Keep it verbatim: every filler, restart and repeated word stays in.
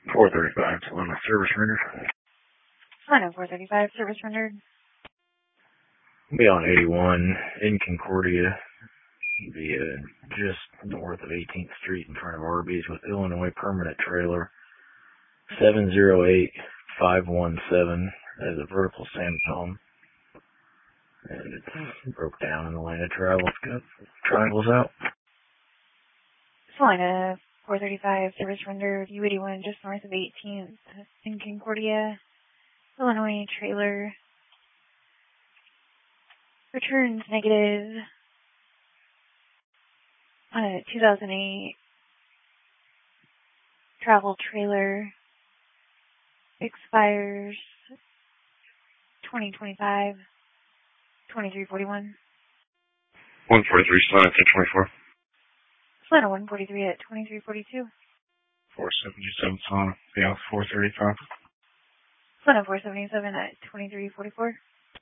four thirty-five, Solana service rendered. Solana four thirty-five, service rendered. Be on eighty-one in Concordia. Be uh, just north of eighteenth Street in front of Arby's with Illinois permanent trailer. seven zero eight five one seven as a vertical sand tone. And it broke down in the lane of travel. It's got triangles out. Solana four thirty-five, service rendered, U eighty-one, just north of eighteenth in Concordia, Illinois, trailer. Returns negative on a two thousand eight travel trailer. Expires twenty twenty-five, twenty-three forty-one. one forty-three, Solana ten twenty-four. Solana one forty-three at twenty-three forty-two. four seventy-seven, Solana. Yeah, four thirty-five. Solana four seventy-seven at twenty-three forty-four.